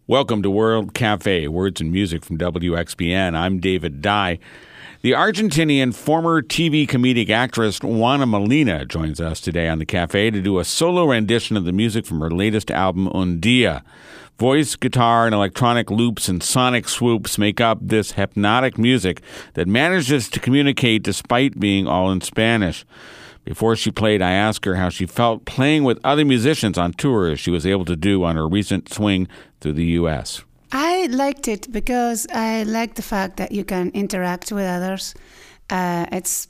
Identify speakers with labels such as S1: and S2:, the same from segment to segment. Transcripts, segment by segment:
S1: Welcome to World Cafe, words and music from WXBN. I'm David Dye. The Argentinian former TV comedic actress Juana Molina joins us today on the cafe to do a solo rendition of the music from her latest album, Un Dia. Voice, guitar, and electronic loops and sonic swoops make up this hypnotic music that manages to communicate despite being all in Spanish. Before she played, I asked her how she felt playing with other musicians on tour as she was able to do on her recent swing through the U.S.
S2: I liked it because I like the fact that you can interact with others. It's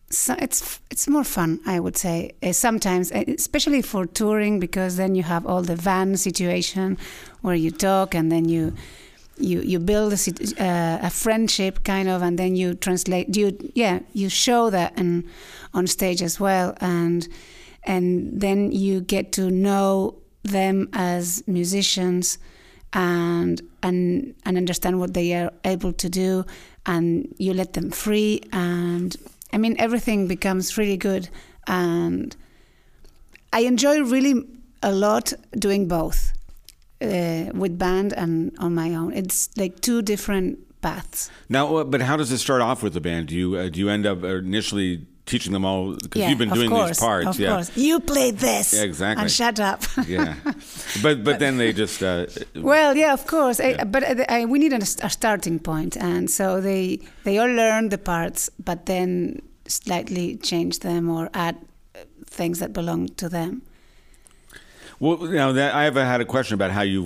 S2: more fun, I would say, sometimes, especially for touring, because then you have all the van situation where you talk and then you build a friendship kind of, and then you translate. You show that on stage as well, and then you get to know them as musicians and understand what they are able to do, and you let them free, and I mean everything becomes really good, and I enjoy really a lot doing both. With band and on my own. It's like two different paths.
S1: Now, but how does it start off with the band? Do you end up initially teaching them all, because you've been doing these parts?
S2: Of course. You play this.
S1: Yeah, exactly.
S2: And shut up.
S1: Yeah. But then they just...
S2: well, yeah, of course. Yeah. But we need a starting point. And so they all learn the parts, but then slightly change them or add things that belong to them.
S1: Well, now that I have had a question about how you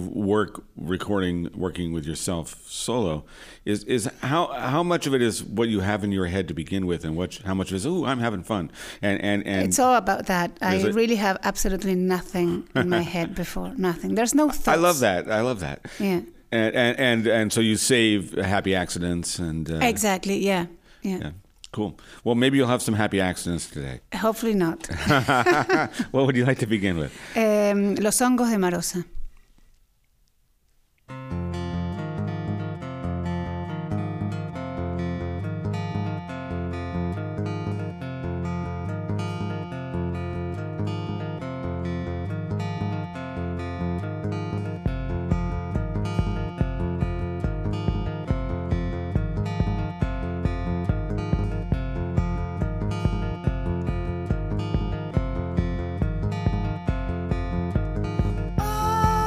S1: working with yourself solo. Is how much of it is what you have in your head to begin with, and how much of it is I'm having fun, and
S2: it's all about that. I really have absolutely nothing in my head before. Nothing. There's no thoughts.
S1: I love that. Yeah. And so you save happy accidents and
S2: exactly. Yeah.
S1: Cool. Well, maybe you'll have some happy accidents today.
S2: Hopefully not.
S1: What would you like to begin with?
S2: Los hongos de Marosa.
S3: Oh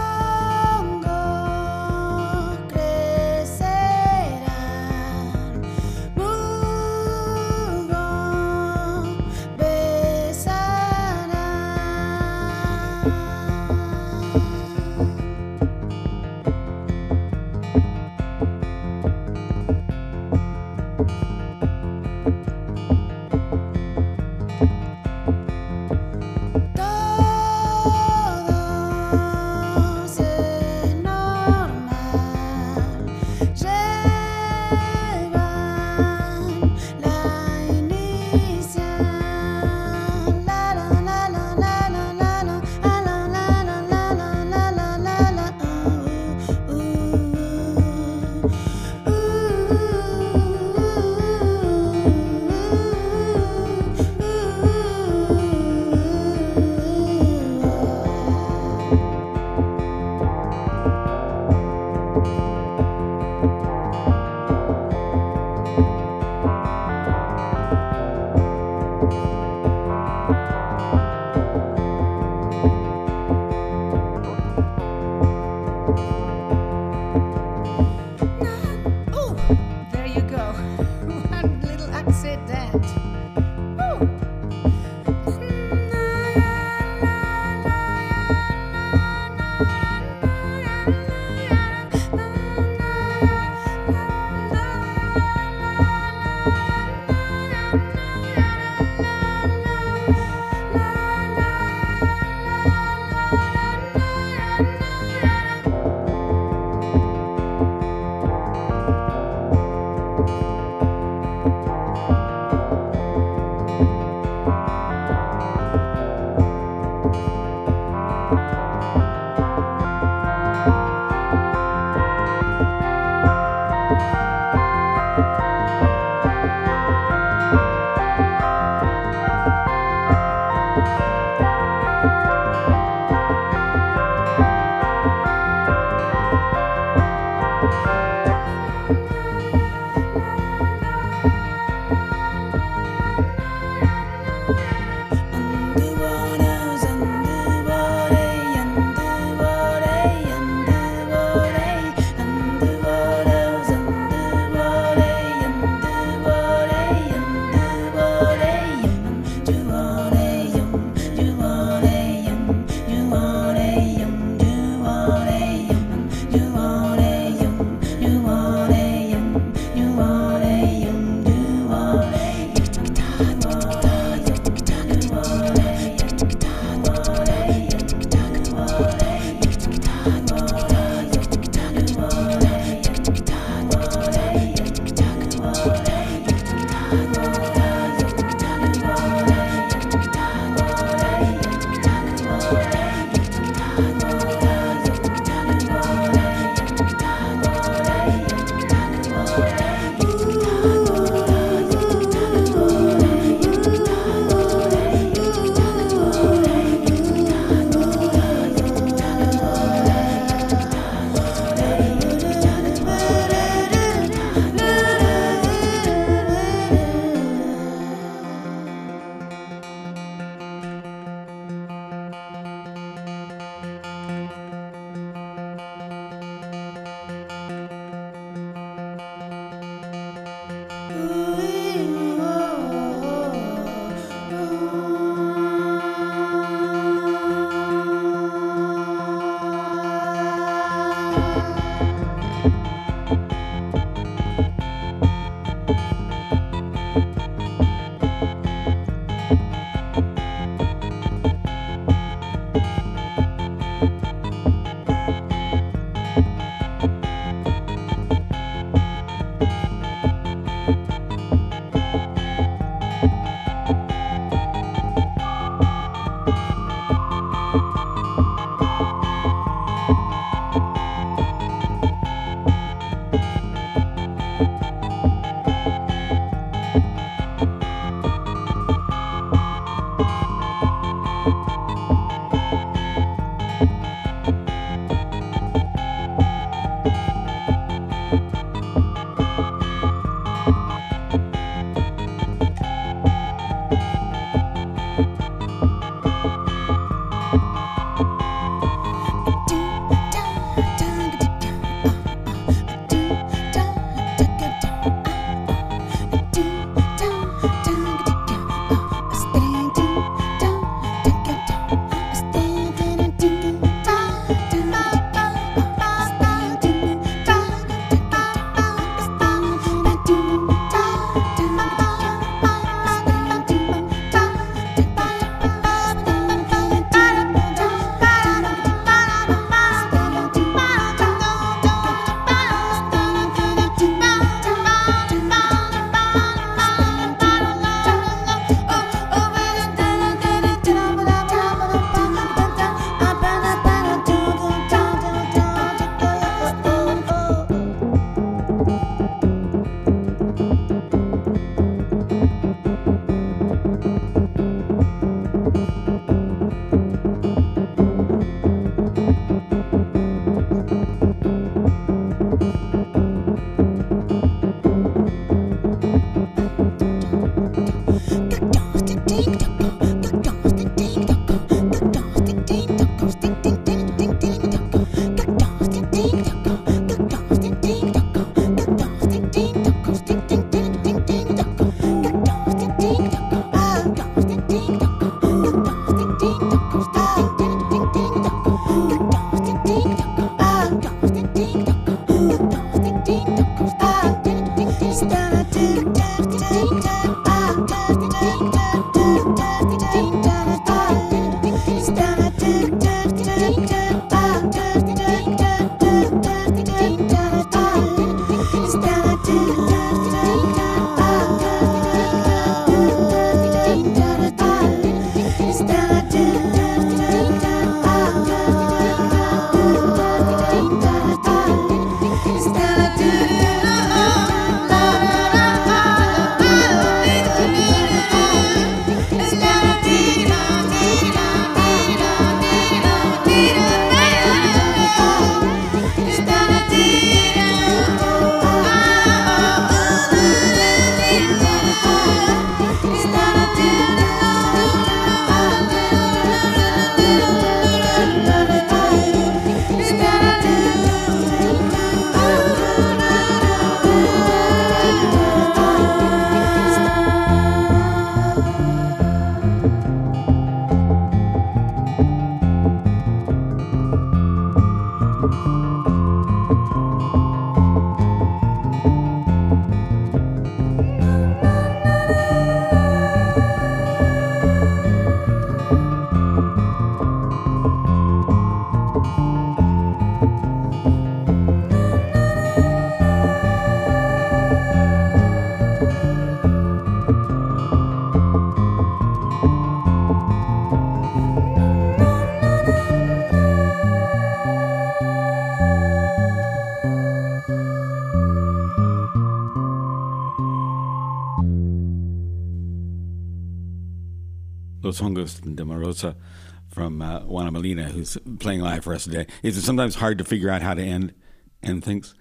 S1: Los Hongos de Marosa from Juana Molina, who's playing live for us today. Is it sometimes hard to figure out how to end things?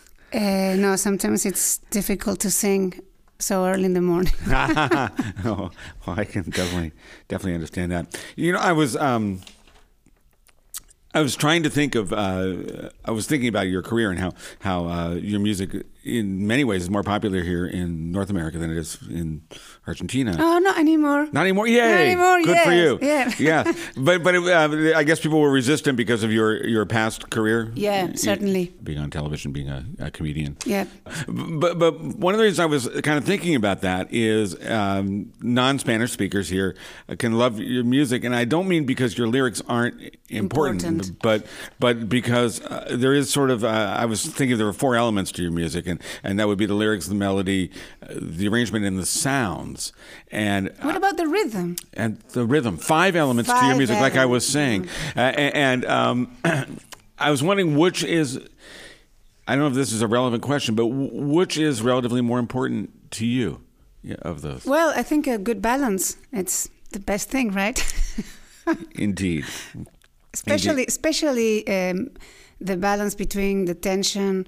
S2: No, sometimes it's difficult to sing so early in the morning.
S1: Oh, well, I can definitely understand that. You know, I was trying to think of. I was thinking about your career and how your music in many ways, is more popular here in North America than it is in Argentina.
S2: Oh, not anymore.
S1: Not anymore. Yay!
S2: Not anymore.
S1: Good
S2: yes.
S1: for you.
S2: Yeah.
S1: Yeah. But I guess people were resistant because of your past career.
S2: Yeah, certainly.
S1: Being on television, being a comedian.
S2: Yeah.
S1: But one of the reasons I was kind of thinking about that is non-Spanish speakers here can love your music, and I don't mean because your lyrics aren't important. but because there is sort of I was thinking there were 4 elements to your music, and that would be the lyrics, the melody, the arrangement, and the sounds. And
S2: what about the rhythm?
S1: And the rhythm. 5 elements to your music, like I was saying. And I was wondering which is, I don't know if this is a relevant question, but which is relatively more important to you of those?
S2: Well, I think a good balance. It's the best thing, right?
S1: Indeed.
S2: Especially the balance between the tension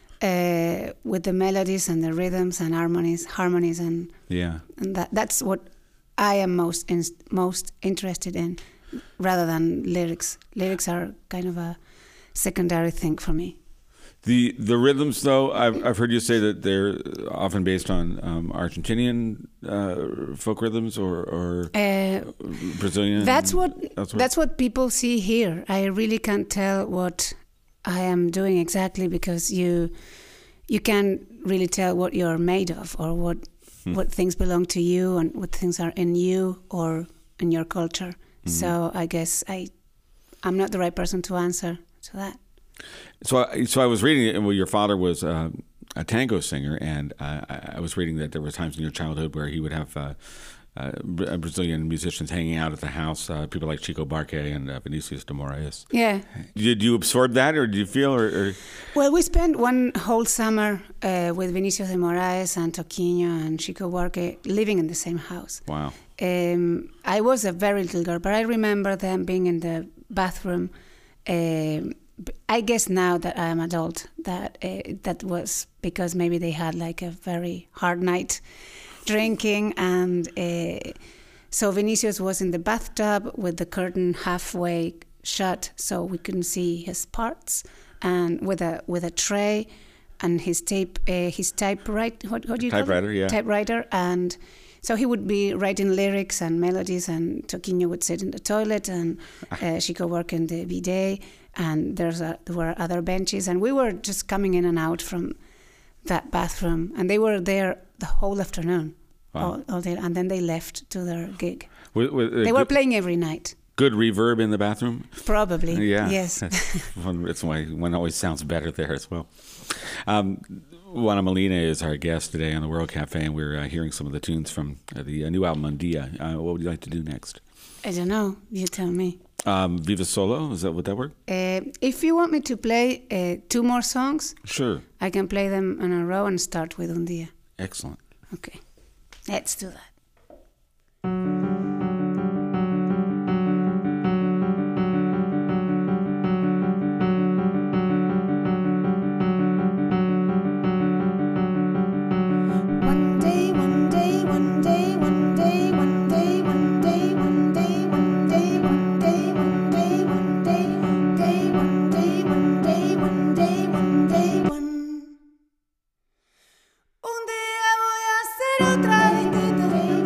S2: with the melodies and the rhythms and harmonies and that's what I am most interested in, rather than lyrics. Lyrics are kind of a secondary thing for me.
S1: The rhythms, though, I've heard you say that they're often based on Argentinian folk rhythms or Brazilian.
S2: That's what people see here. I really can't tell what I am doing exactly, because you can't really tell what you're made of, or what things belong to you and what things are in you or in your culture. Mm-hmm. So I guess I'm not the right person to answer to that.
S1: So I was reading, well, your father was a tango singer, and I was reading that there were times in your childhood where he would have Brazilian musicians hanging out at the house, people like Chico Buarque and Vinicius de Moraes.
S2: Yeah.
S1: Did you absorb that, or did you feel, or? Well,
S2: we spent one whole summer with Vinicius de Moraes and Toquinho and Chico Buarque living in the same house.
S1: Wow.
S2: I was a very little girl, but I remember them being in the bathroom. I guess now that I am adult, that was because maybe they had like a very hard night drinking, and so Vinicius was in the bathtub with the curtain halfway shut, so we couldn't see his parts, and with a tray and his typewriter. What do you
S1: typewriter?
S2: Call it?
S1: Yeah,
S2: typewriter, and so he would be writing lyrics and melodies, and Toquinho would sit in the toilet, and Chico work in the bidet, and there were other benches, and we were just coming in and out from that bathroom, and they were there the whole afternoon. Wow. All day, and then they left to their gig. They were playing every night.
S1: Good reverb in the bathroom?
S2: Probably,
S1: yeah.
S2: Yes.
S1: That's why one always sounds better there as well. Juana Molina is our guest today on the World Cafe, and we're hearing some of the tunes from the new album, Un Dia. What would you like to do next?
S2: I don't know. You tell me.
S1: Viva Solo? Would that work?
S2: If you want me to play 2 more songs,
S1: sure,
S2: I can play them in a row and start with Un Dia.
S1: Excellent.
S2: Okay. Let's do that. Un día voy a ser otra distinta.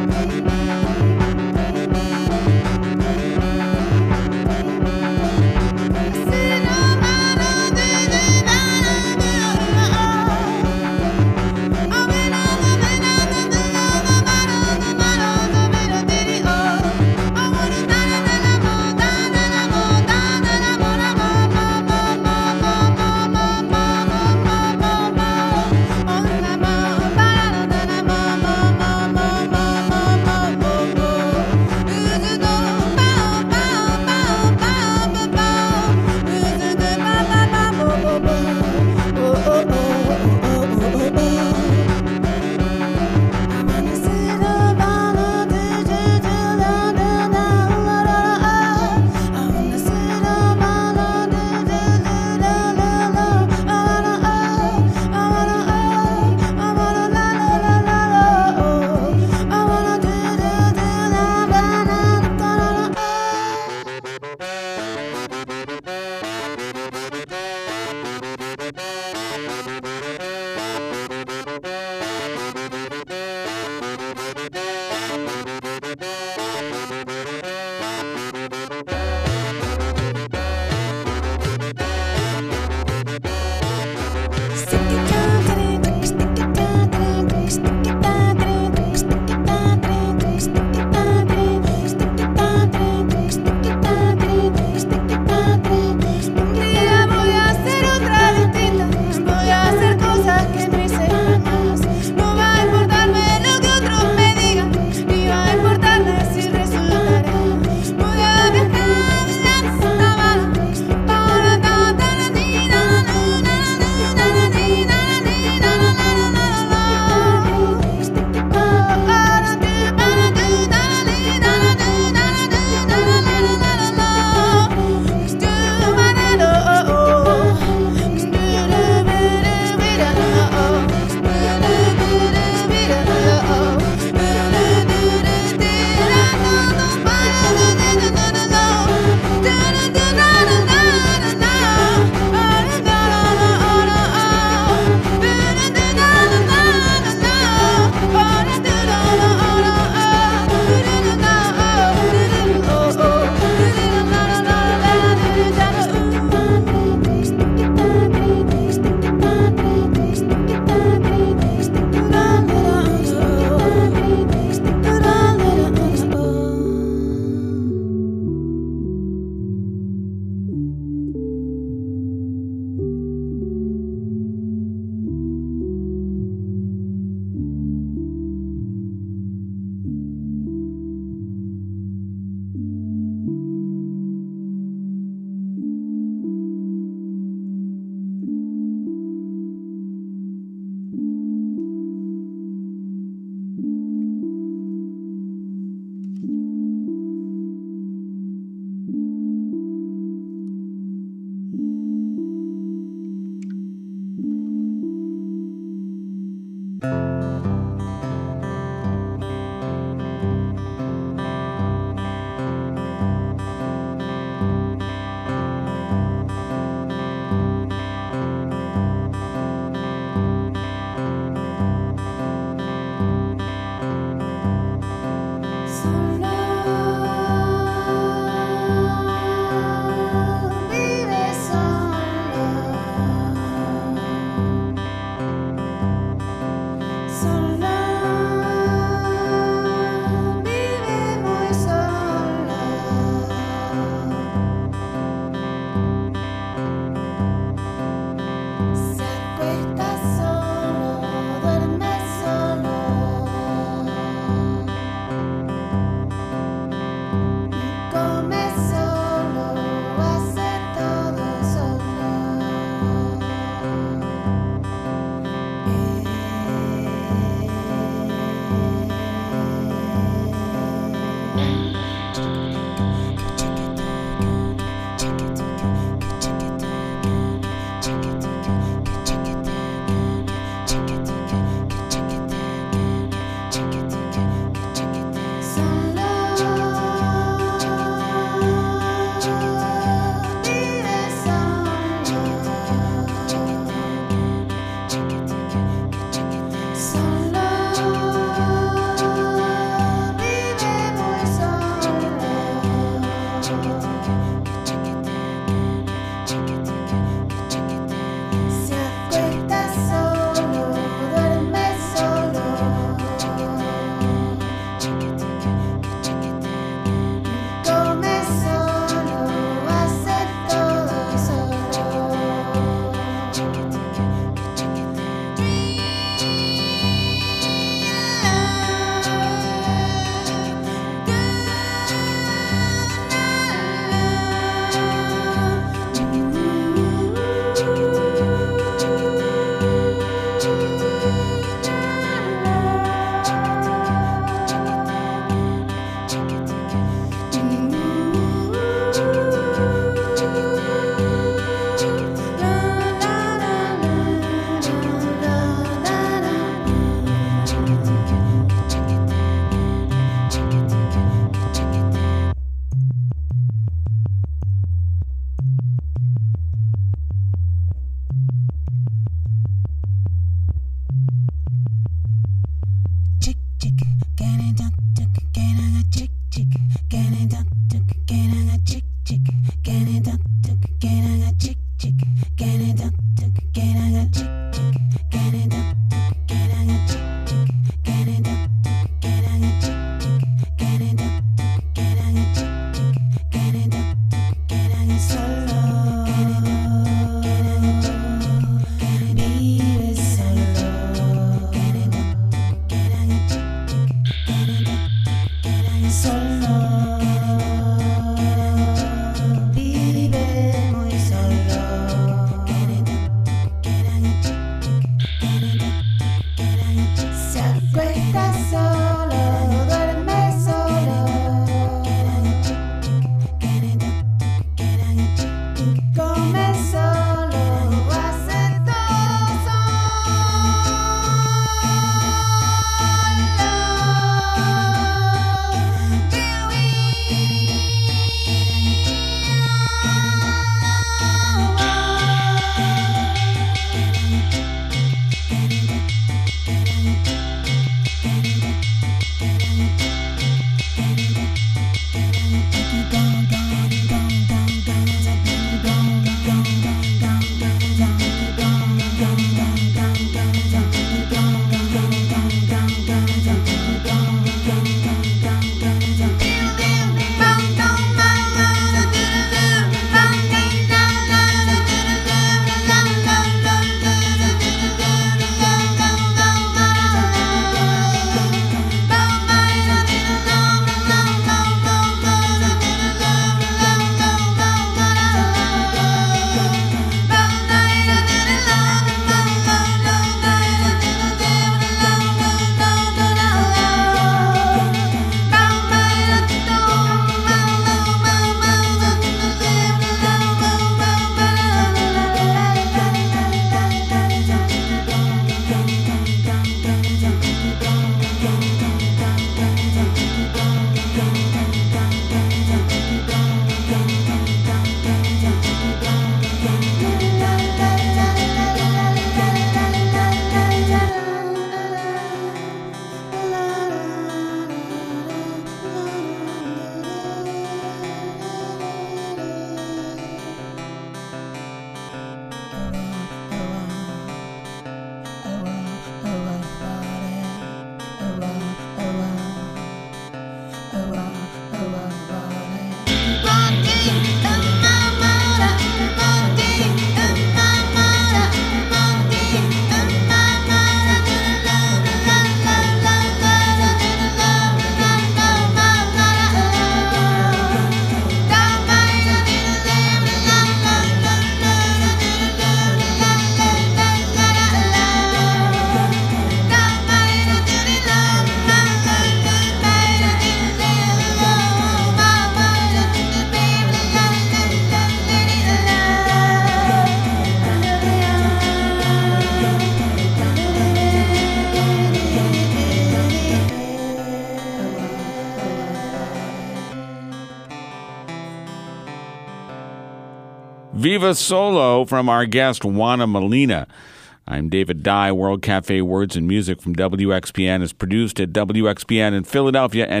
S1: Viva Solo from our guest, Juana Molina. I'm David Dye. World Cafe Words and Music from WXPN is produced at WXPN in Philadelphia and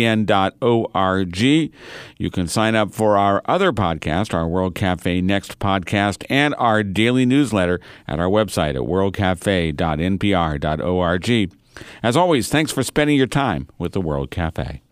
S1: xpn.org. You can sign up for our other podcast, our World Cafe Next podcast, and our daily newsletter at our website at worldcafe.npr.org. As always, thanks for spending your time with the World Cafe.